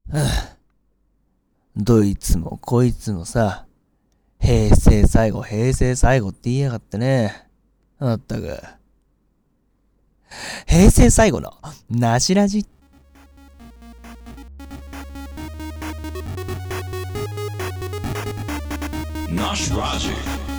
どいつもこいつもさ、平成最後って言いやがってね。まったく。平成最後のなしラジ。 ナシラジ。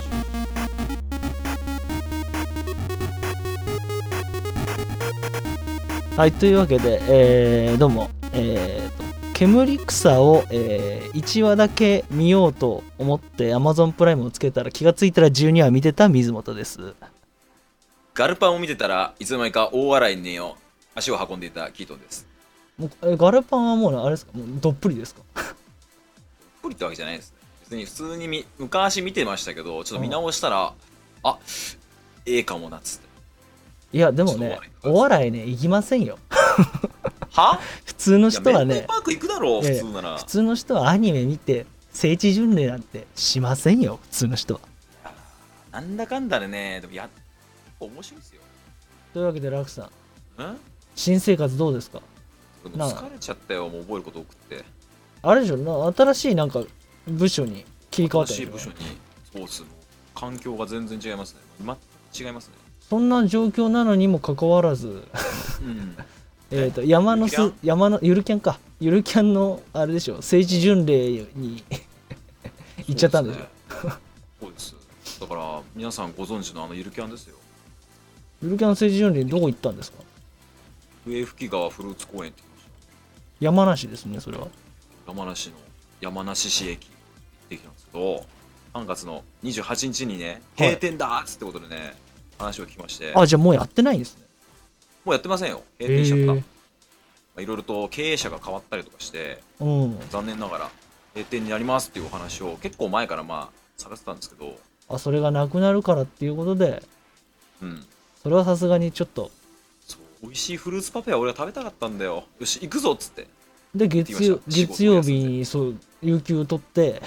はい、というわけで、どうも、煙草を、1話だけ見ようと思って Amazon プライムをつけたら気がついたら12話見てた水本です。 ガルパンを見てたらいつの間にか大笑いに足を運んでいたキートンです。 もうガルパンはもうあれですか、もうどっぷりですか？ プリってわけじゃないですね。別に普通に昔見てましたけど、ちょっと見直したら、ええかもなっつって。 いやでもね、お笑いね行きませんよ。 は？ 普通の人はメンね、 バーパーク行くだろう、普通なら。 普通の人はアニメ見て聖地巡礼なんてしませんよ、普通の人は。 なんだかんだでね、でも面白いですよ。 というわけでラクさん、 ん？ 新生活どうですか？ でも疲れちゃったよ、もう覚えること多くって。 あれでしょな、新しいなんか部署に切り替わったんでしょ。 新しい部署にスポーツも環境が全然違いますね。違いますね。 そんな状況なのにもかかわらずうん。 山のゆるキャンか、ゆるキャンのあれでしょ、聖地巡礼に行っちゃったんでしょ。 そうです。だから皆さんご存知のゆるキャンですよ。 ゆるキャン聖地巡礼にどこ行ったんですか？ 笛吹川フルーツ公園って言いました。 山梨ですね、それは。 山梨の山梨市駅行ってきたんですけど、3月の28日にね、閉店だーっつってことでね、話を聞きまして。 あ、じゃあもうやってないんですね。 もうやってませんよ。閉店しちゃった。いろいろと経営者が変わったりとかして、残念ながら閉店になりますっていうお話を結構前から探ってたんですけど、 それがなくなるからっていうことで、それはさすがにちょっと。 そう、美味しいフルーツパフェは俺は食べたかったんだよ。よし行くぞっつって。 で月曜日にそう有給を取って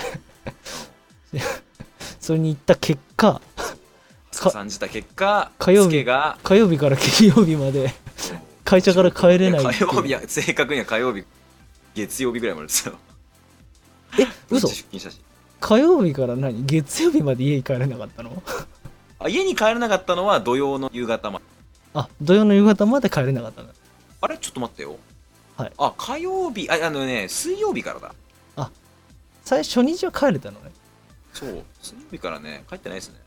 それに行った結果、 感じた結果、 火曜日から金曜日まで会社から帰れない。 火曜日は正確には火曜日月曜日ぐらいまでですよ。 嘘？ 出勤したし。 火曜日から月曜日まで家に帰れなかったの？ 家に帰れなかったのは土曜の夕方まで。 土曜の夕方まで帰れなかったの？ あれちょっと待ってよ。 はい。 火曜日、水曜日からだ。 最初日は帰れたのね。 そう、水曜日からね、帰ってないですね。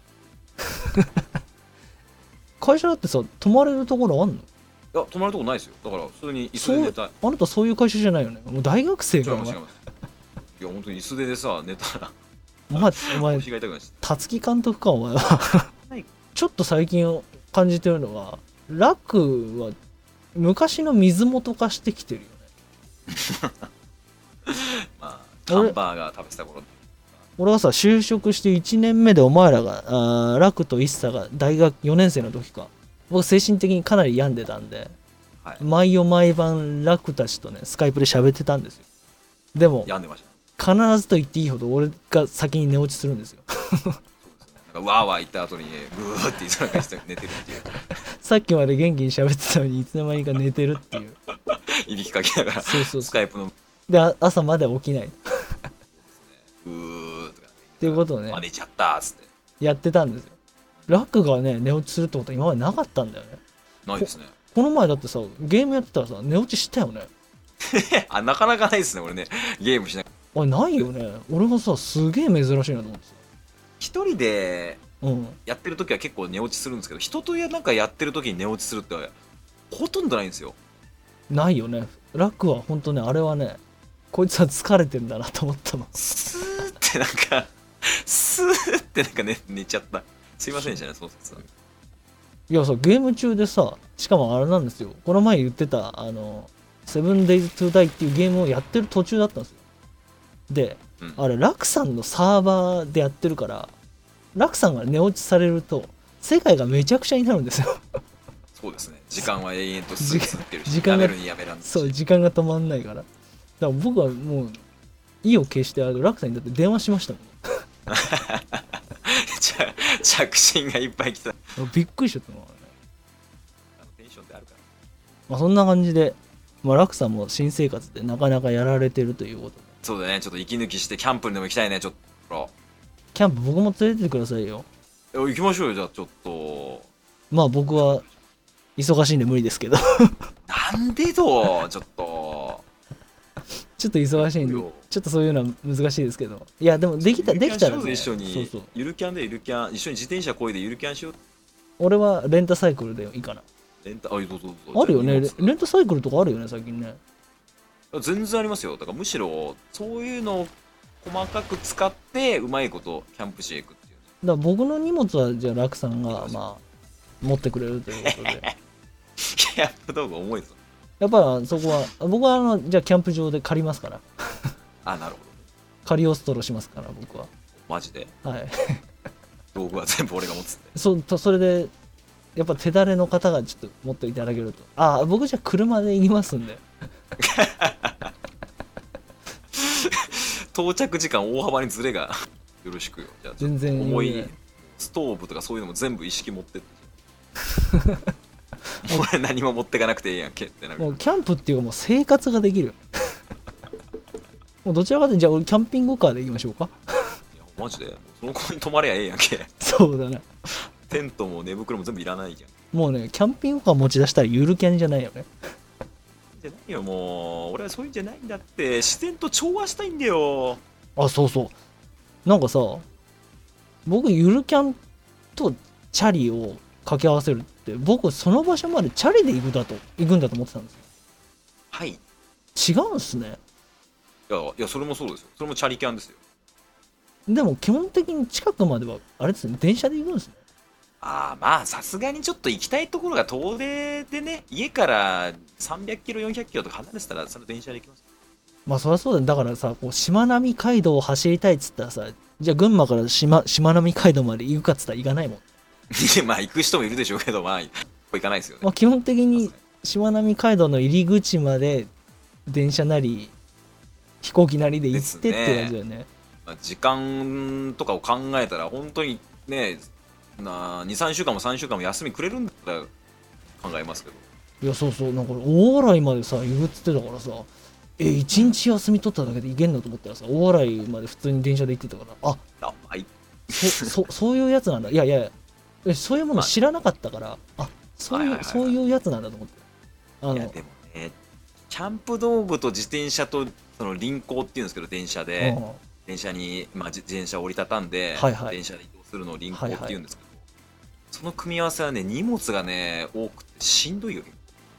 会社だってさ、泊まれるところあんの？いや、泊まるとこないですよ。だから普通に椅子で寝たい。 あなたそういう会社じゃないよね。もう大学生が。 違います。いや、本当に椅子でさ、寝たらお前腰が痛くなっちゃった。 辰木監督か、お前は。ちょっと最近感じてるのは、ラクは昔の水元化してきてるよね。 ハンバーガー食べてた頃。 俺はさ、就職して1年目でお前らがラクとイッサが大学4年生の時か、僕精神的にかなり病んでたんで、毎夜毎晩ラクたちとねスカイプで喋ってたんですよ。でも病んでました。 必ずと言っていいほど俺が先に寝落ちするんですよ。 そうですね。なんかワーワー言った後にグーって言いそうな感じで寝てるっていう。 さっきまで元気に喋ってたのにいつの間にか寝てるっていう。 いびきかきながら。 そうスカイプの。 で朝まで起きない。 うーとかっていうことをね、 寝ちゃったーっつってやってたんですよ。ラクがね寝落ちするってことは今までなかったんだよね。 ないですね。 この前だってさ、ゲームやってたらさ寝落ちしたよね。 なかなかないですね、俺ね。ゲームしない。 あれないよね。俺がさ、すげえ珍しいなと思ってさ。 一人でやってる時は結構寝落ちするんですけど、人となんかやってる時に寝落ちするってほとんどないんですよ。 ないよね。ラクは本当ね、あれはね、こいつは疲れてんだなと思ったの。 スーって寝ちゃった。すいませんでしたね、そう説は。 いやさ、ゲーム中でさ、しかもあれなんですよ、この前言ってたセブンデイズ・トゥ・ダイっていうゲームをやってる途中だったんですよ。で、あれラクさんのサーバーでやってるから、ラクさんが寝落ちされると世界がめちゃくちゃになるんですよ。 そうですね。時間は永遠と過ぎ去ってるし、 時間がやめるにやめらんし。 そう、時間が止まんないから。だから僕はもう意を決してラクさんにだって電話しましたもん。 着信がいっぱい来た。 びっくりしちゃったもんね。 テンションってあるから。 そんな感じで、 まあ、ラクさんも新生活でなかなかやられてるということで。 そうだね、ちょっと息抜きしてキャンプにでも行きたいね、ちょっと。 キャンプ僕も連れてってくださいよ。 行きましょうよ、じゃあちょっと。 まあ僕は忙しいんで無理ですけどなんでと、ちょっと。 ちょっと忙しいんで、ちょっとそういうのは難しいですけど。いや、でもできたらね。 一緒に、 そうそう。 ゆるキャンでゆるキャン、一緒に自転車こいでゆるキャンしよう。 俺はレンタサイクルでいいかな。 レンタ、どうぞ。 あるよね、レンタサイクルとかあるよね、最近ね。 全然ありますよ。だからむしろ、そういうのを細かく使って、うまいことキャンプしていくっていう。 だから僕の荷物は、じゃあ、ラクさんが、まあ、持ってくれるということで。 キャンプ道具重いぞ。 やっぱそこは、僕はじゃあキャンプ場で借りますから。 あ、なるほど。 仮オストロしますから、僕は。 マジではい。 道具は全部俺が持つって。 それで、やっぱ手だれの方がちょっと持っていただけると。あ、僕じゃあ車で行きますんで。 到着時間大幅にズレがよろしくよ。じゃあ全然重いストーブとかそういうのも全部一式持ってって。俺何も持ってかなくていいやんけってなる。 もうキャンプっていうかもう生活ができる。もうどちらかというとじゃあ俺キャンピングカーで行きましょうか。 いやマジでその子に泊まれやええやんけ。 そうだね。 テントも寝袋も全部いらないじゃん。 もうねキャンピングカー持ち出したらゆるキャンじゃないよね。 じゃないよもう俺はそういうんじゃないんだって。自然と調和したいんだよ。 あ、そうそう。なんかさ、僕ゆるキャンとチャリを掛け合わせるって僕その場所までチャリで行くんだと思ってたんですよ。 はい。 違うんすね。 いやそれもそうですよ。それもチャリキャンですよ。 でも基本的に近くまではあれですね、電車で行くんですね。 ああまあさすがにちょっと行きたいところが遠出でね、家から300キロ400キロとか離れてたらそれ電車で行きます。 まあそりゃそうだよ。だからさ、こうしまなみ海道を走りたいっつったらさ、じゃあ群馬からしまなみ海道まで行くかっつったら行かないもん。 まあ行く人もいるでしょうけど、まあ行かないですよね。 まあ基本的にしまなみ海道の入り口まで電車なり飛行機なりで行ってって感じだよね。 まあ、時間とかを考えたら本当にね、23週間も3週間も休みくれるんだったら考えますけど。 いやそうそう、なんか大洗までさ行くっつってたからさ、1日休み取っただけで行けんのと思ったらさ、大洗まで普通に電車で行ってたから、そういうやつなんだ。いやそういうもの知らなかったから、そういうやつなんだと思って。 いやでもね、キャンプ道具と自転車とその輪行っていうんですけど、電車で、電車に、自転車を折りたたんで、電車で移動するのを輪行っていうんですけど、その組み合わせはね、荷物がね多くてしんどいよ。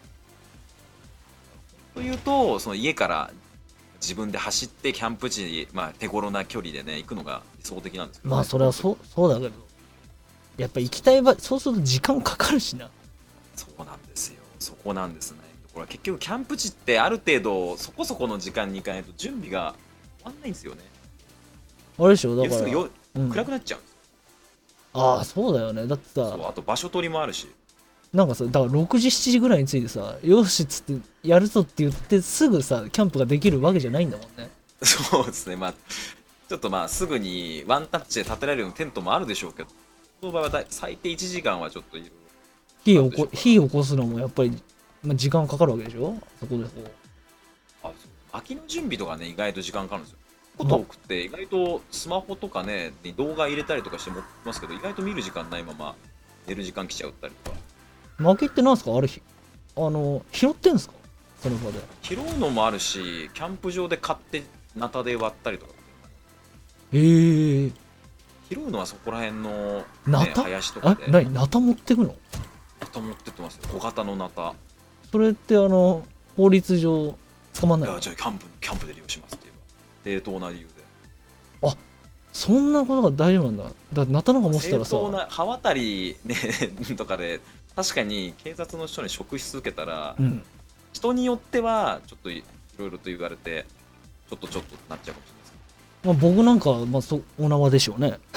というと、その家から自分で走ってキャンプ地に、手頃な距離でね行くのが理想的なんですけど、ね、 まあそれはそうだけど、やっぱ行きたい場合、そうすると時間かかるしな。 そうなんですよ。そこなんですね。これは結局キャンプ地ってある程度そこそこの時間に行かないと準備が終わんないんですよね。 あれでしょ、だから暗くなっちゃうんですよ。 ああそうだよね。だってさ、 あと場所取りもあるし、 なんかさ、だから6時7時ぐらいに着いてさ、よしっつってやるぞって言ってすぐさキャンプができるわけじゃないんだもんね。 そうですね。ちょっとすぐにワンタッチで建てられるようなテントもあるでしょうけど、その場合は最低1時間はちょっといる。 火起こすのもやっぱり、時間かかるわけでしょ。そこでこう薪の準備とかね、意外と時間かかるんですよ。こと多くて、意外とスマホとかねに動画入れたりとかして持ってますけど、意外と見る時間ないまま寝る時間来ちゃったりとか。 薪ってなんすか、あれ拾ってんすか、その場で。 拾うのもあるし、キャンプ場で買ってナタで割ったりとか。 拾うのはそこら辺の、林とかで。 ナタ持ってくの？ ナタ持ってってますよ。小型のナタ。 それって法律上捕まんないの？ いや、じゃあキャンプで利用しますって言えば正当な理由で。 そんなことが大丈夫なんだ。だってナタなんか持ってたらさ、 正当な刃渡り、ね、とかで確かに警察の人に職質受けたら、人によってはちょっといろいろと言われてちょっとなっちゃうかもしれないですけど、 僕なんかお縄でしょうね。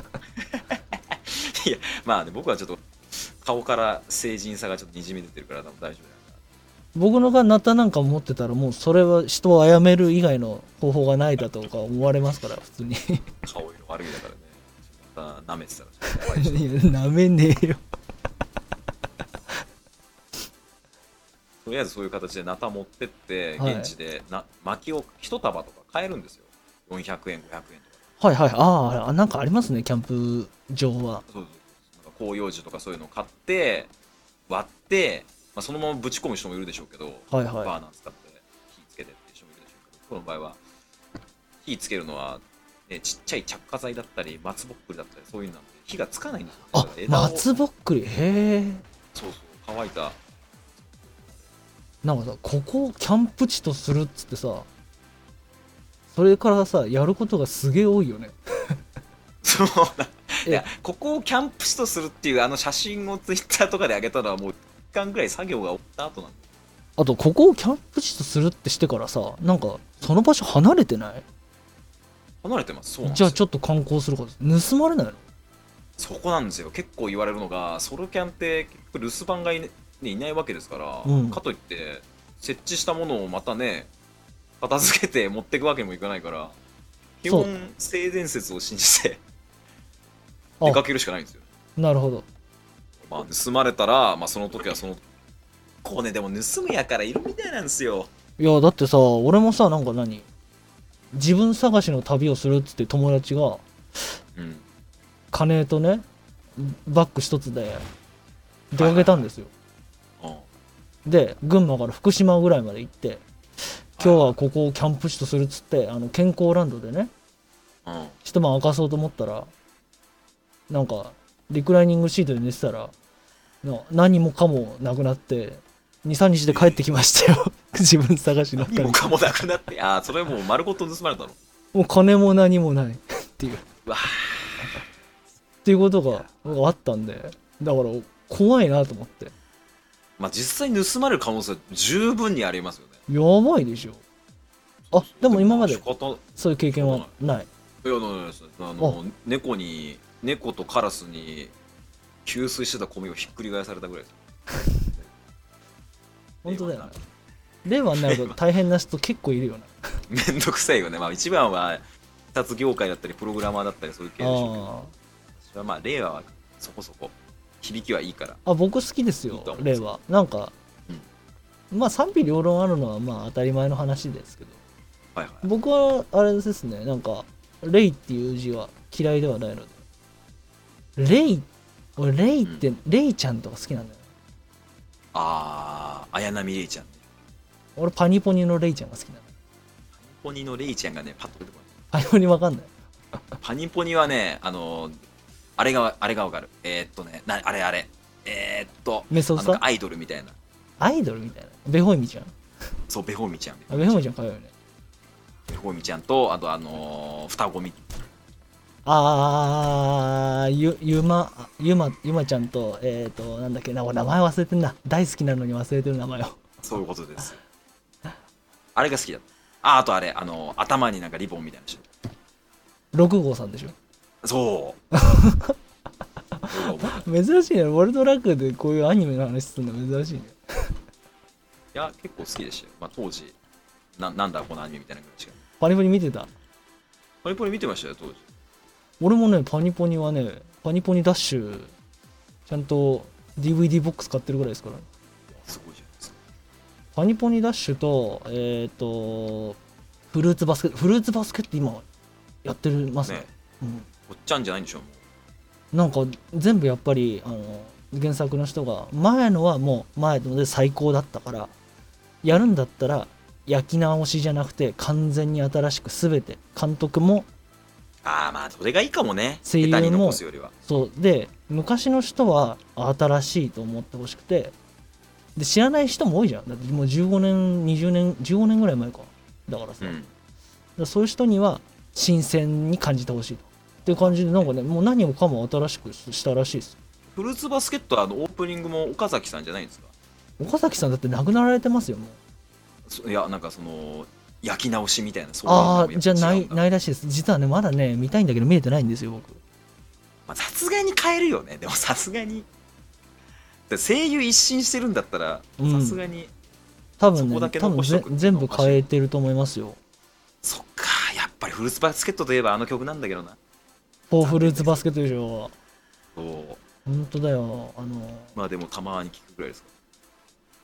いや僕はちょっと顔から成人さがちょっとにじみ出てるから多分大丈夫だよ。 僕のがナタなんか持ってたらもうそれは人を殺める以外の方法がないだとか思われますから、普通に。 顔色悪いだからね。また舐めてたら怖いし。 いや舐めねえよ。 そとりあえずそういう形でナタ持ってって、 はい現地で薪を一束とか買えるんですよ。400円、500円とか。 はいはい。ああ、なんかありますね、キャンプ場は。 そうそうそう。なんか広葉樹とかそういうのを買って、割って、まあ、そのままぶち込む人もいるでしょうけど、 はいはいバーナー使って火つけてっていう人もいるでしょうけど、この場合は火つけるのは、ね、ちっちゃい着火剤だったり松ぼっくりだったりそういうのなんで火がつかないんですよ。 あ、 枝を松ぼっくり。へえ。 そうそう乾いた。 なんかさ、ここをキャンプ地とするっつってさ、それからさ、やることがすげえ多いよね。 そういやここをキャンプ地とするっていうあの写真をツイッターとかで上げたのはもう1時間ぐらい作業が終わった後なんで。 あと、ここをキャンプ地とするってしてからさ、なんか、その場所離れてない？ 離れてます。そうなんですよ。 じゃあちょっと観光するから盗まれないの？ そこなんですよ。結構言われるのがソロキャンって結局留守番がいないわけですから、 うんかといって設置したものをまたね片付けて持っていくわけにもいかないから基そう本性善説を信じてあ出かけるしかないんですよ。 なるほど。 まあ盗まれたら、まあ、その時はそのこうねでも盗むやからいるみたいなんですよ。 いや、だってさ、俺もさ、なんか自分探しの旅をするっつって友達が、 うん金とね、バッグ一つで出かけたんですよ。で、群馬から福島ぐらいまで行って、今日はここをキャンプ地とするっつって、健康ランドでね、 うん一晩明かそうと思ったら、なんか、リクライニングシートで寝てたら、何もかもなくなって、2、3日で帰ってきましたよ。自分探しの旅。 何もかもなくなってああそれもう丸ごと盗まれたの。 もう金も何もないっていう。 うわっていうことがあったんで、だから怖いなと思って。 まあ実際盗まれる可能性は十分にありますよね。 やばいでしょ。あ、でも今まで仕方そういう経験はない。 いやないです。猫とカラスに給水してた米をひっくり返されたぐらいです。 本当だよな。令和になると大変な人結構いるよな。 めんどくさいよね。まあ一番は印刷業界だったりプログラマーだったりそういう系でしょうけど、私はまあ令和はそこそこ響きはいいから。 僕好きですよいいと思うんですよ令和。なんか、まあ賛否両論あるのはまあ当たり前の話ですけど、 はいはい。 僕はあれですね、なんかレイっていう字は嫌いではないので、俺レイって、レイちゃんとか好きなんだよ。 綾波レイちゃんね。 俺パニポニのレイちゃんが好きなの。 パニポニのレイちゃんがねパッと出てこパニポニわかんない。 ない。パニポニはねあれがわかる。あれメソウさアイドルみたいな。 アイドルみたいな。ベホイミちゃん。 そうベホミちゃん。 ベホイミちゃんかわいいよね。 ベホミちゃんとあと双子み。 ゆまちゃんと、なんだっけな、名前忘れてんな。大好きなのに忘れてる名前を。 そういうことです。あれが好きだった。あとあれ、頭になんかリボンみたいな人。 6号さんでしょ。 そう。 珍しいね。ワールドラックでこういうアニメの話するの珍しいね。 いや、結構好きでしたよ。まあ当時、なんだこのアニメみたいなぐらいしか。 パニポニ見てた？ パニポニ見てましたよ、当時。 俺もね、パニポニはね、パニポニダッシュ、ちゃんと DVD ボックス買ってるぐらいですから。 すごいじゃないですか。 パニポニダッシュと、フルーツバスケット今やってますね。 ね、おっちゃんじゃないんでしょう、もなんか全部やっぱり原作の人が前のはもう前ので最高だったからやるんだったら焼き直しじゃなくて完全に新しく全て監督もまあそれがいいかもね。 声優も下手に残すよりは。 そうで昔の人は新しいと思ってほしくてで知らない人も多いじゃん。だってもう15年15年ぐらい前かだからさ、だからそういう人には新鮮に感じてほしいとっていう感じでなんかねもう何もかも新しくしたらしいです。 フルーツバスケットはオープニングも岡崎さんじゃないんですか？ 岡崎さんだって亡くなられてますよもう。 いやなんかその焼き直しみたいなそういうじゃあないらしいです。実はねまだね見たいんだけど見れてないんですよ僕。 さすがに変えるよね。でもさすがに声優一新してるんだったらさすがに多分全部変えてると思いますよ。 そっかやっぱりフルーツバスケットといえばあの曲なんだけどな。 フルーツバスケットでしょ。 そう本当だよ。 まあでもたまに聞くぐらいですか。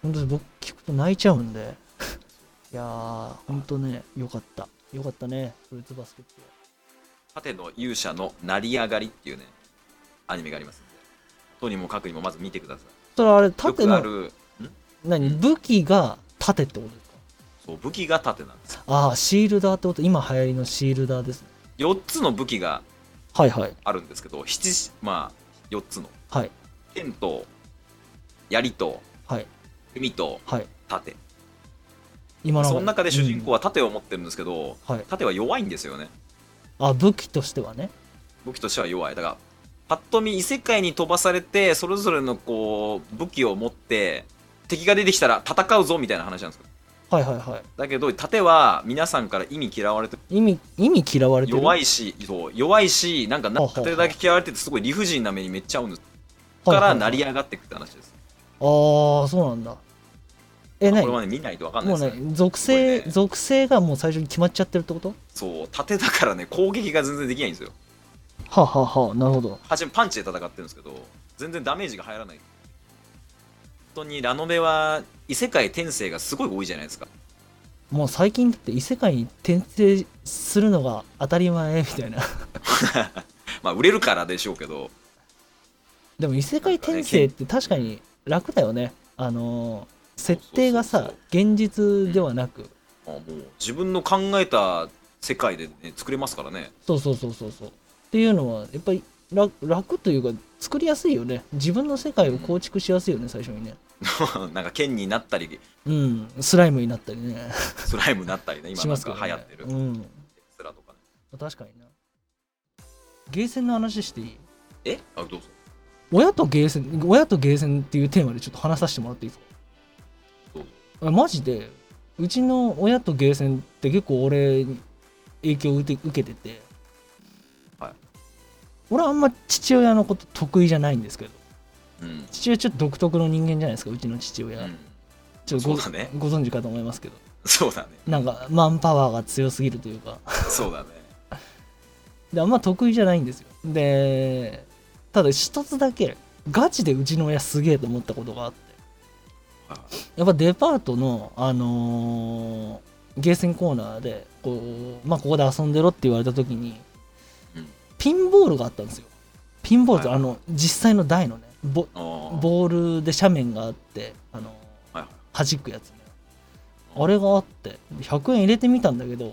本当に僕聞くと泣いちゃうんでいやー本当ねよかったねフルーツバスケットは。 盾の勇者の成り上がりっていうねアニメがありますので、とにもかくにもまず見てください。 それあれ盾のよくある武器が盾ってことですか？ そう武器が盾なんですよ。 ああシールダーってこと、今流行りのシールダーですね。 4つの武器がはいはいあるんですけど、まあ4つのはい剣と槍とはい弓とはい盾、 今のその中で主人公は盾を持ってるんですけど、 はい、 盾は弱いんですよね。 あ武器としてはね。 武器としては弱い。だからパッと見異世界に飛ばされてそれぞれのこう武器を持って敵が出てきたら戦うぞみたいな話なんですよ。 はいはいはい。 だけど盾は皆さんから意味嫌われてる。 意味嫌われてる。 弱いしなんか盾だけ嫌われててすごい理不尽な目にめっちゃ合うんです。から成り上がっていくって話です。 ああそうなんだ。 これはね見ないと分かんないですね。 もうね属性がもう最初に決まっちゃってるってこと？ そう盾だからね攻撃が全然できないんですよ。 はあ、ははあ、なるほど。 初めパンチで戦ってるんですけど全然ダメージが入らない。本当にラノベは異世界転生がすごい多いじゃないですか。 もう最近だって異世界に転生するのが当たり前みたいなまあ売れるからでしょうけど、 でも異世界転生って確かに楽だよね。設定がさ現実ではなく、 もう自分の考えた世界で、ね、作れますからね。 そうっていうのはやっぱり楽というか作りやすいよね。自分の世界を構築しやすいよね、最初にねなんか剣になったり、 スライムになったりねスライムになったりね、今なんか流行ってる、 スラとかね。確かにな。ゲーセンの話していい？ どうぞ。 親とゲーセンっていうテーマでちょっと話させてもらっていいですか？マジでうちの親とゲーセンって結構俺に影響を受けてて、 はい、 俺はあんま父親のこと得意じゃないんですけど、父親ちょっと独特の人間じゃないですか、うちの父親、ちょっとご存知かと思いますけど。 そうだね。 なんかマンパワーが強すぎるというかそうだね。であんま得意じゃないんですよ。でただ一つだけガチでうちの親すげえと思ったことがあって、やっぱデパートのゲーセンコーナーでここで遊んでろって言われた時に、ピンボールがあったんですよ。ピンボールって実際の台のねボールで斜面があって弾くやつね、あれがあって100円入れてみたんだけど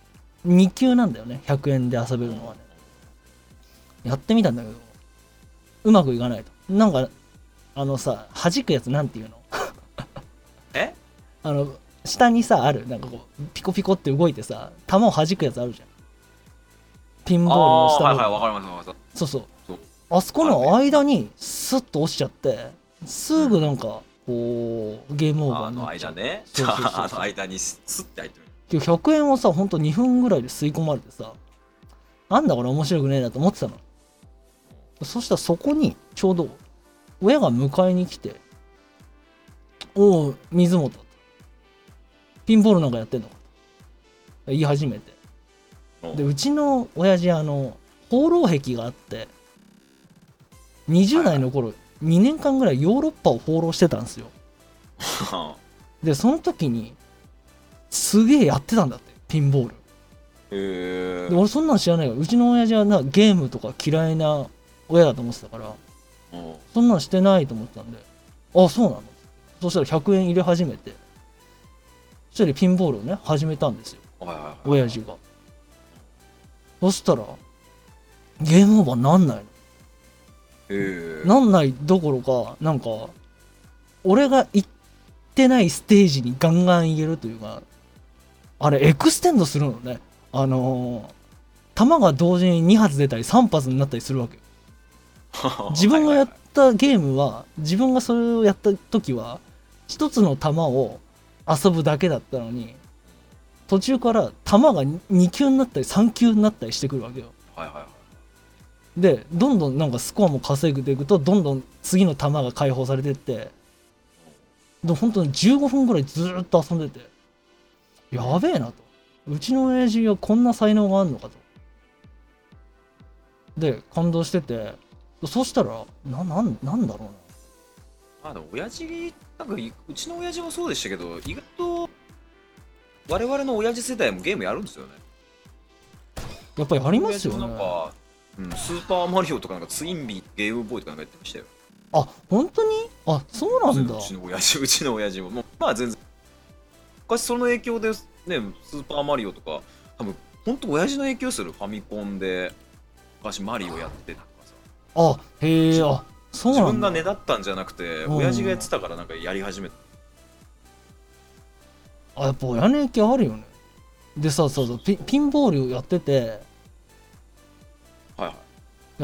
2級なんだよね、100円で遊べるのはね。やってみたんだけどうまくいかないと。なんかさ弾くやつなんていうの下にさあるなんかこうピコピコって動いてさ球を弾くやつあるじゃん、ピンボールの下に。 わかります。 そうあそこの間にスッと落ちちゃってすぐなんかこうゲームオーバーになっちゃう。 あの間にスッて入ってる。 100円をさほんと2分ぐらいで吸い込まれてさ、なんだこれ面白くねえなと思ってたの。そしたらそこにちょうど親が迎えに来て、おう水本ピンボールなんかやってんのかと言い始めて、でうちの親父放浪癖があって20代の頃、2年間ぐらいヨーロッパを放浪してたんですよでその時にすげえやってたんだって、ピンボール。で俺そんなん知らないから、うちの親父はゲームとか嫌いな親だと思ってたから、そんなんしてないと思ってたんで、あそうなの。そしたら100円入れ始めて、そしたらピンボールをね始めたんですよ、親父が。そしたらゲームオーバーなんないの。なんないどころか、なんか俺が行ってないステージにガンガン行けるというか、あれエクステンドするのね。弾が同時に2発出たり3発になったりするわけよ自分がやったゲームは、自分がそれをやった時は一つの弾を遊ぶだけだったのに、途中から弾が2級になったり3級になったりしてくるわけよ。でどんどんなんかスコアも稼いでいくと、どんどん次の弾が解放されていって、で本当に15分ぐらいずっと遊んでて、やべえなと、うちの親父はこんな才能があるのかと。で感動してて、そしたらなんだろうな、 でも親父なんかうちの親父もそうでしたけど、意外と我々の親父世代もゲームやるんですよね。 やっぱりやりますよね。 なんか、スーパーマリオとかなんかツインビーゲームボーイとかなんかやってましたよ。 あ、本当に？あ、そうなんだ。 うちの親父ももうまあ全然昔その影響でね、スーパーマリオとか多分本当親父の影響する。ファミコンで昔マリオやってたとかさ。 あ、へえ、あ、そうなんだ。 自分がねだったんじゃなくて親父がやってたからなんかやり始めた。 あ、やっぱ親の影響あるよね。でさ、ピンボールやってて、 はいはい。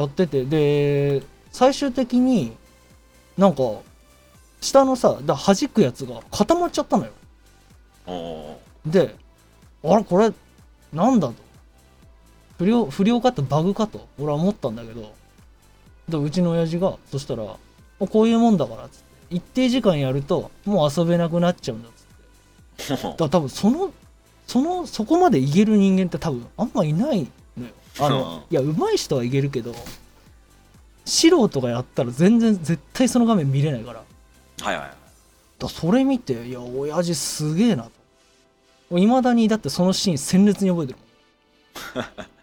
やってて、で最終的になんか下のさ弾くやつが固まっちゃったのよ。で、あれこれなんだと、不良かとバグかと俺は思ったんだけど、でうちの親父がそしたらこういうもんだからっつって、一定時間やるともう遊べなくなっちゃうんだっつって。だから多分そこまでいける人間って多分あんまいないのよ。いや上手い人はいけるけど素人がやったら全然絶対その画面見れないから。 はいはいはい。 だそれ見て、いや親父すげえなと。いまだにだってそのシーン鮮烈に覚えてるもん。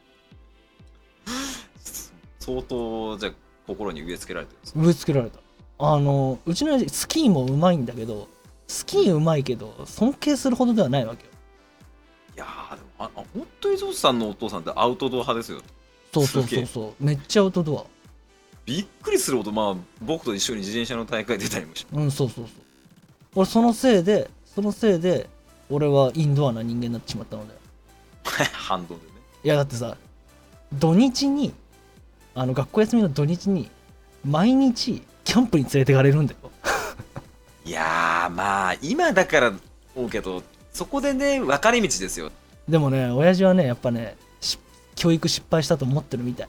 相当じゃあ心に植え付けられてるんですか？ 植え付けられた。うちの親父スキーもうまいんだけど、スキーうまいけど尊敬するほどではないわけよ。 いやーでも本当にゾウさんのお父さんってアウトドア派ですよ。 そうめっちゃアウトドア。 びっくりするほど、まあ僕と一緒に自転車の大会出たりもしそう俺そのせいで俺はインドアな人間になってしまったので。 反動でね。 いやだってさ、土日に学校休みの土日に毎日キャンプに連れてかれるんだよ。 いやーまあ今だから思うけど、そこでね分かれ道ですよ。 でもね親父はねやっぱね教育失敗したと思ってるみたい。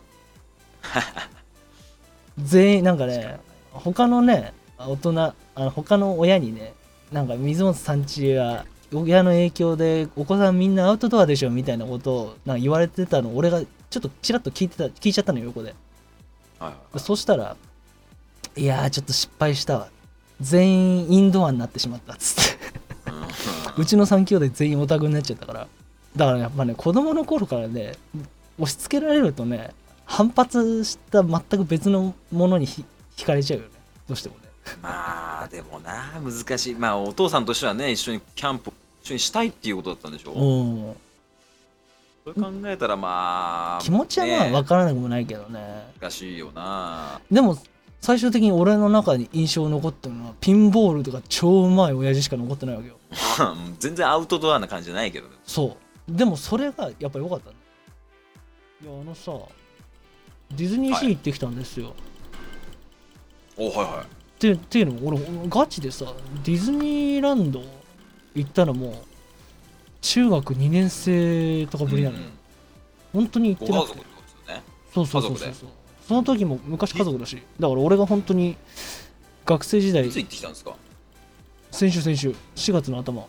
全員なんかね、他のね大人他の親にね、なんか水本さんちは親の影響でお子さんみんなアウトドアでしょみたいなことをなんか言われてたのを俺がちょっとちらっと聞いちゃったのよ横で。そしたら、いやーちょっと失敗したわ、全員インドアになってしまったっつってうちの3兄弟全員オタクになっちゃったから。だからやっぱね子供の頃からね押し付けられるとね反発した全く別のものに惹かれちゃうよね、どうしてもね。 まあでもな難しい。まあお父さんとしてはね一緒にキャンプ一緒にしたいっていうことだったんでしょう。それ考えたらまあ気持ちはまあ分からなくもないけどね。 難しいよな。 でも最終的に俺の中に印象に残ってるのはピンボールとか超うまい親父しか残ってないわけよ。 全然アウトドアな感じじゃないけどね。 そうでもそれがやっぱ良かったんだ。いやさディズニーシー行ってきたんですよ。 はいはい。 っていうのも俺ガチでさディズニーランド行ったのも中学2年生とかぶりなのよ。本当に行ってなくて。そうその時も昔家族だし、だから俺が本当に学生時代。 いつ行ってきたんですか？ 先週4月の頭。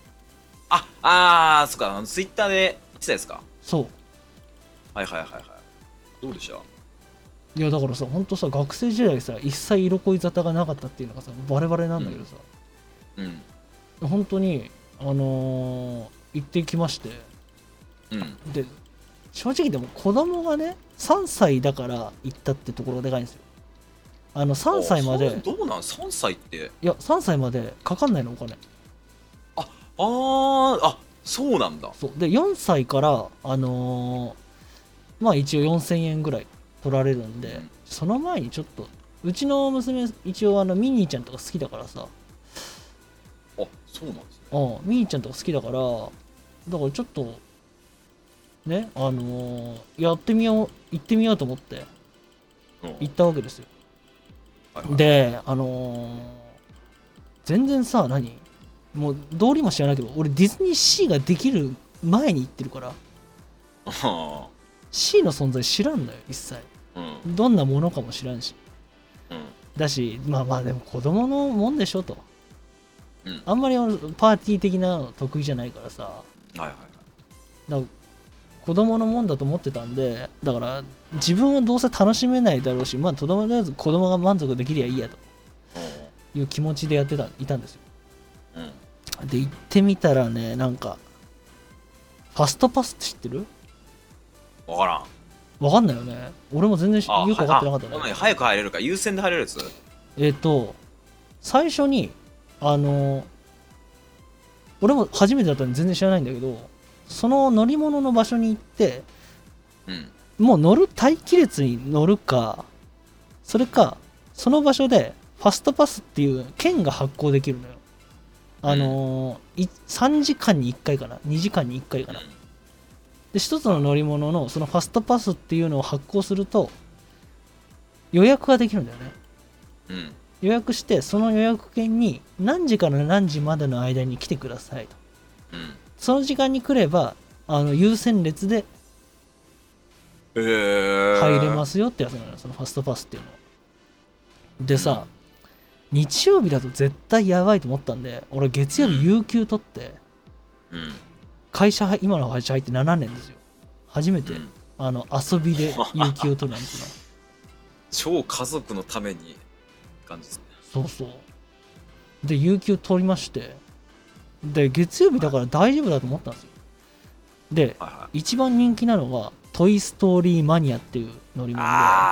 そっか、ツイッターで言ってたやつか。 そうはいどうでした？ いやだからさ本当さ学生時代さ一切色恋沙汰がなかったっていうのがさバレバレなんだけどさ、本当に行ってきまして、で正直でも子供がね3歳だから行ったってところがでかいんですよ。3歳までどうなん3歳って。 いや3歳までかかんないのお金。 そうなんだ。 そうで4歳からまあ一応4000円ぐらい取られるんで、その前にちょっとうちの娘一応ミニーちゃんとか好きだからさ。 そうなんですね。 ミニーちゃんとか好きだからちょっとね行ってみようと思って行ったわけですよ。で全然さもう道理も知らないけど俺ディズニーシーができる前に行ってるからC の存在知らんのよ一切。どんなものかも知らんし、だしまあでも子供のもんでしょと、あんまりパーティー的なの得意じゃないからさ、だから子供のもんだと思ってたんで、だから自分はどうせ楽しめないだろうし、まあとりあえず子供が満足できりゃいいやという気持ちでいたんですよ。 うん。 で行ってみたらね、なんかファストパスって知ってる？ わからん。 わかんないよね。俺も全然よく分かってなかったね。 早く入れるか、優先で入れるやつ？ 最初に俺も初めてだったんで全然知らないんだけど、その乗り物の場所に行って、 うん、 もう待機列に乗るか、それかその場所でファストパスっていう券が発行できるのよ。3時間に1回かな、2時間に1回かな。で、一つの乗り物のそのファストパスっていうのを発行すると予約ができるんだよね。 うん、 予約して、その予約券に何時から何時までの間に来てくださいと。 うん、 その時間に来れば優先列で入れますよってやつなのよ、そのファストパスっていうのは。でさ、日曜日だと絶対やばいと思ったんで、俺月曜日有給取って、 うん、 今の会社入って7年ですよ。初めて、遊びで有給を取るなんてのは超家族のために感じですね。 そうそう。で有給取りまして、で月曜日だから大丈夫だと思ったんですよ。で、一番人気なのがトイストーリーマニアっていう乗り物で、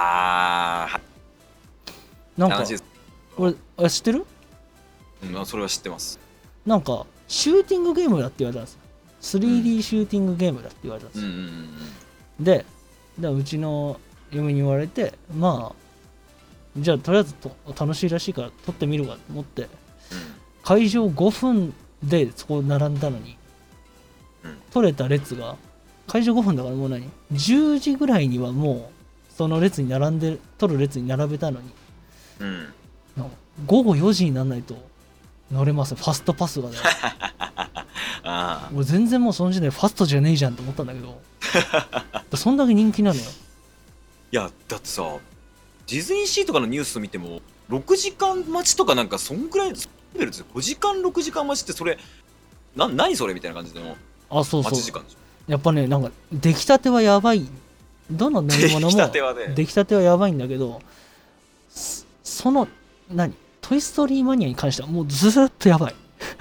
なんか俺知ってる？ それは知ってます。 なんかシューティングゲームだって言われたんですよ。3D シューティングゲームだって言われたんですよ。でうちの嫁に言われて、まあじゃあとりあえず楽しいらしいから撮ってみるわと思って、会場5分でそこ並んだのに、撮れた列が会場5分だからもう10時ぐらいにはもうその列に撮る列に並べたのに、午後4時にならないと乗れません、ファストパスがね。俺全然もうその時点でファストじゃねえじゃんと思ったんだけどそんだけ人気なのよ。 いやだってさ、ディズニーシーとかのニュース見ても6時間待ちとかなんかそんくらいレベルですよ。5時間6時間待ちってそれ何それみたいな感じでのそう待ち時間でしょ。 やっぱね、なんか出来たてはやばい、どの乗り物も出来たてはやばいんだけど、そのトイストーリーマニアに関してはもうずーっとやばい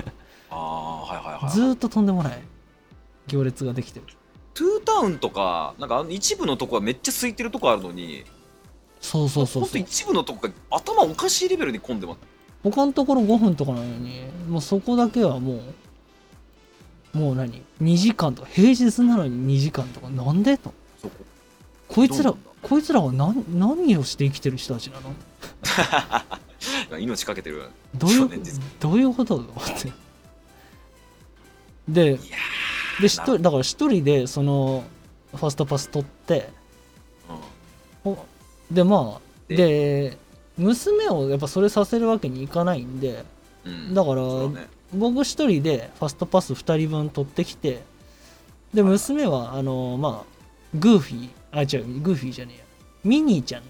ずーっととんでもない行列ができてる。 トゥータウンとかなんか一部のとこはめっちゃ空いてるとこあるのに、 そうほんと一部のとこが頭おかしいレベルに混んでます。 他のところ5分とかなのに、もうそこだけはもう2時間とか、平日なのに2時間とか、なんでと。こいつらは何をして生きてる人たちなの命かけてる。 どういうことだと思って。でだから一人でそのファストパス取って、でで娘をやっぱそれさせるわけにいかないんで、だから僕一人でファストパス2人分取ってきて、で娘はグーフィーじゃねえや、ミニーちゃん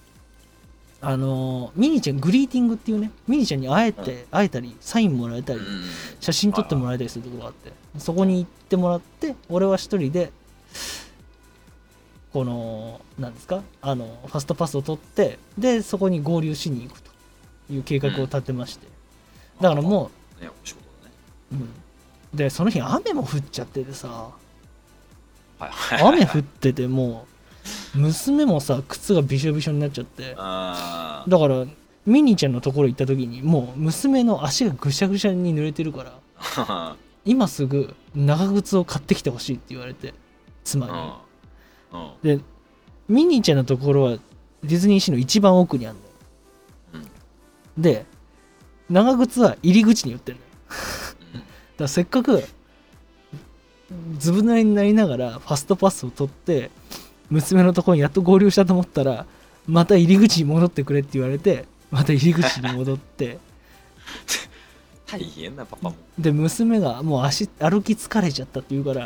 のミニーちゃんグリーティングっていうね、ミニーちゃんに会えたりサインもらえたり写真撮ってもらえたりするところがあって、そこに行ってもらって、俺は一人でこの何ですかファストパスを取って、でそこに合流しに行くという計画を立てまして、だからもう、でその日雨も降っちゃっててさ、雨降っててもう娘もさ靴がびしょびしょになっちゃって、だからミニーちゃんのところ行った時にもう娘の足がぐしゃぐしゃに濡れてるから今すぐ長靴を買ってきてほしいって言われて、妻に。でミニーちゃんのところはディズニーシーの一番奥にあるのよ、で長靴は入り口に売ってるのよだからせっかくずぶ濡れになりながらファストパスを取って娘のところにやっと合流したと思ったら、また入り口に戻ってくれって言われて、また入り口に戻って大変なパパも。 で娘がもう歩き疲れちゃったって言うから、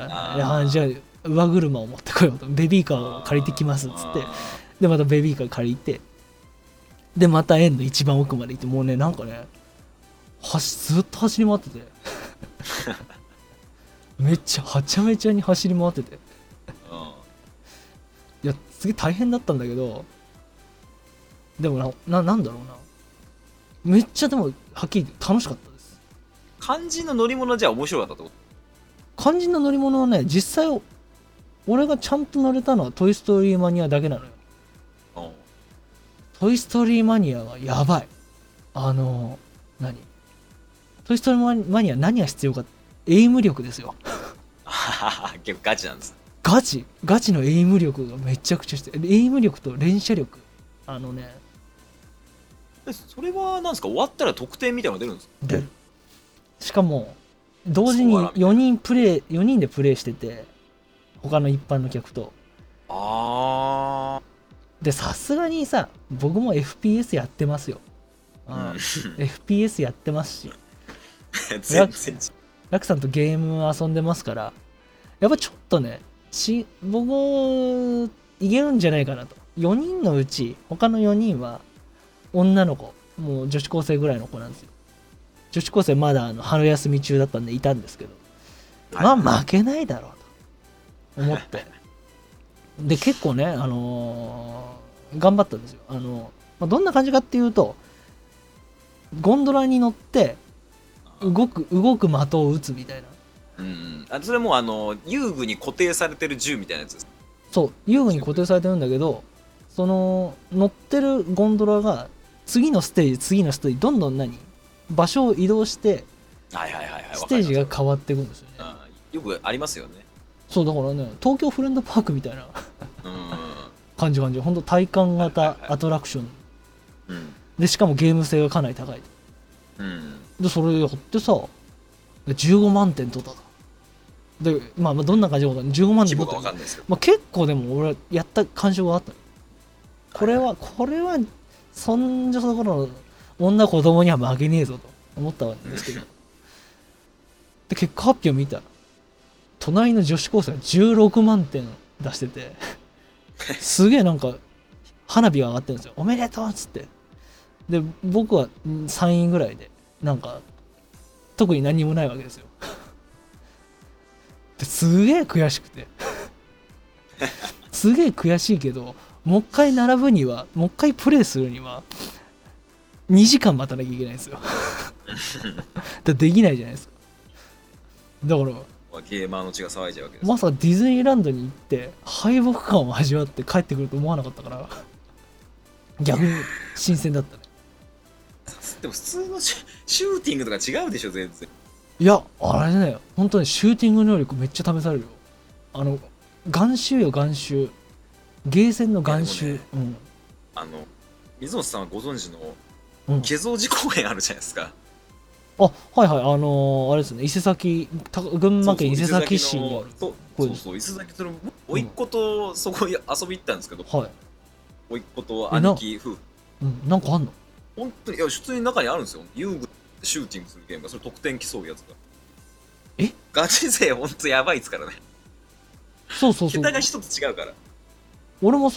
じゃあ上車を持ってこようと、ベビーカーを借りてきますっつって、でまたベビーカー借りて、でまた園の一番奥まで行って、もうねなんかねずっと走り回っててめっちゃはちゃめちゃに走り回ってていやすげえ大変だったんだけど、でもなんだろうな、 めっちゃでもはっきり言って楽しかったです。 肝心の乗り物じゃ面白かったってこ肝心の乗り物はね、実際俺がちゃんと乗れたのはトイストーリーマニアだけなのよ。トイストーリーマニアはやばい。何トイストーリーマニア何が必要か、エイム力ですよ。 結構ガチなんです。 ガチのエイム力がめちゃくちゃして、エイム力と連射力、 それはなんですか、終わったら得点みたいなのが出るんですか？ 出る。しかも同時に4人でプレイしてて、他の一般の客と。でさすがにさ、僕も FPS やってますよ。FPS やってますしラクさんとゲーム遊んでますから、やっぱちょっとね、僕いけるんじゃないかなと。4人のうち他の4人は女の子、もう女子高生ぐらいの子なんですよ。女子高生まだ春休み中だったんでいたんですけど、まあ負けないだろうと思ってで結構ね、頑張ったんですよ。どんな感じかっていうと、ゴンドラに乗って動く的を撃つみたいな。 それも遊具に固定されてる銃みたいなやつです。 そう、遊具に固定されてるんだけど、その乗ってるゴンドラが次のステージどんどん場所を移動してステージが変わっていくんですよね。 よくありますよね。 そうだからね、東京フレンドパークみたいな感じ、ほんと体感型アトラクション、でしかもゲーム性がかなり高い、でそれやってさ、15万点取ったと。でまあどんな感じか分かんない、15万点取ったけど、結構でも俺やった感触があった。これはそんじょそころの女子供には負けねえぞと思ったんですけどで結果発表見たら、隣の女子高生が16万点出しててすげえ花火が上がってるんですよ。おめでとうっつって。で僕は3位ぐらいで、特に何もないわけですよですげえ悔しくてすげえ悔しいけど、もう一回並ぶには、もう一回プレイするには2時間待たなきゃいけないんですよできないじゃないですか。だからゲーマーの血が騒いじゃうわけです。 まさかディズニーランドに行って敗北感を味わって帰ってくると思わなかったから逆に新鮮だったね。 でも普通のシューティングとか違うでしょ全然。 いやあれね、本当にシューティング能力めっちゃ試されるよ。眼臭よ、眼臭。ゲーセンの眼臭、 水本さんはご存知の化造寺公園あるじゃないですか。 はいはい、あれですね、伊勢崎、群馬県伊勢崎市にある。 そう伊勢崎、それ甥っ子とそこ遊び行ったんですけど、甥っ子と兄貴夫婦。 なんかあんの？ 本当に、いや普通に中にあるんですよ。遊具でシューティングするゲームが、それ得点競うやつが。ガチ勢本当やばいですからね。 そう桁が一つ違うから。 俺も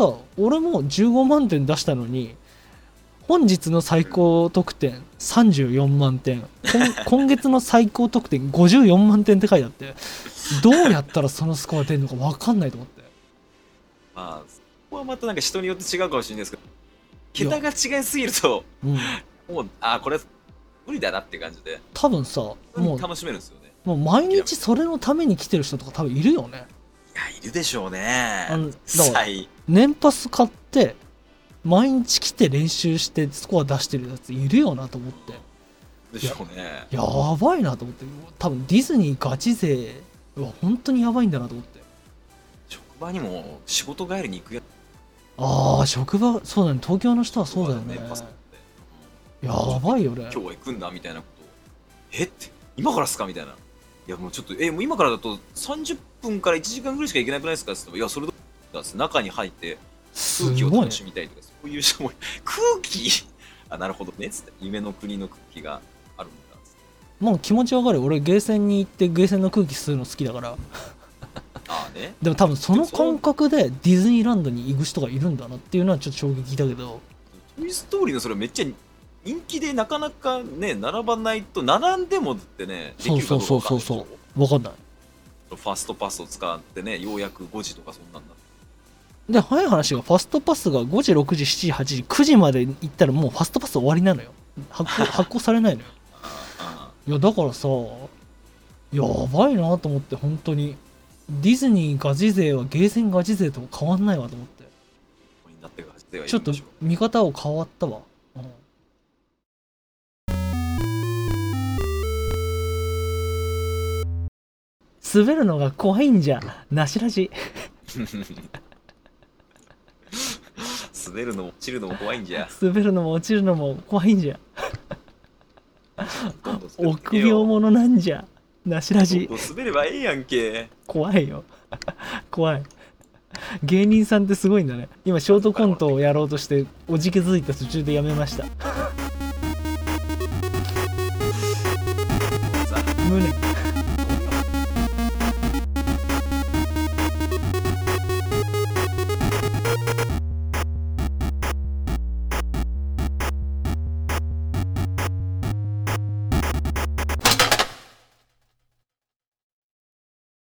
15万点出したのに、本日の最高得点34万点、今月の最高得点54万点って書いてあって、どうやったらそのスコア出るのか分かんないと思って。 まあそこはまた人によって違うかもしれないですけど、桁が違いすぎると、もうこれ無理だなっていう感じで、 多分さ、もう楽しめるんですよね。 もう毎日それのために来てる人とか多分いるよね。 いやいるでしょうね。 だから年パス買って毎日来て練習してスコア出してるやついるよなと思って。 でしょうね。 やばいなと思って。多分ディズニーガチ勢は本当にやばいんだなと思って。 職場にも仕事帰りに行くやつ。職場、そうだね、東京の人はそうだよね。やばいよね。 今日は行くんだみたいなことって今からっすかみたいな。いやもうちょっともう今からだと30分から1時間ぐらいしか行けなくないですかって言って、いやそれだって中に入って空気を楽しみたいとか、そういう人も空気なるほどねっつって、夢の国の空気があるんだっつって。 もう気持ちわかる。俺ゲーセンに行ってゲーセンの空気吸うの好きだからね。でも多分その感覚でディズニーランドに行く人がいるんだなっていうのはちょっと衝撃だけど、 トイ・ストーリーのそれめっちゃ人気でなかなかね並ばないと、並んでもってねできるかどうか分かんない。 分かんない。 ファストパスを使ってね、ようやく5時とかそんなんだ。 で早い話がファストパスが5時6時7時8時9時まで行ったらもうファストパス終わりなのよ。 発行されないのよ。いやだからさ、やばいなと思って、本当にディズニーガチ勢はゲーセンガチ勢と変わんないわと思って、ちょっと見方を変わったわ。滑るのが怖いんじゃなしラジ。 滑るのも落ちるのも怖いんじゃ。 滑るのも落ちるのも怖いんじゃ。臆病者なんじゃなしラジ。 滑ればええやんけ。 怖いよ。怖い。芸人さんってすごいんだね。今ショートコントをやろうとしておじけづいた途中でやめました。無念。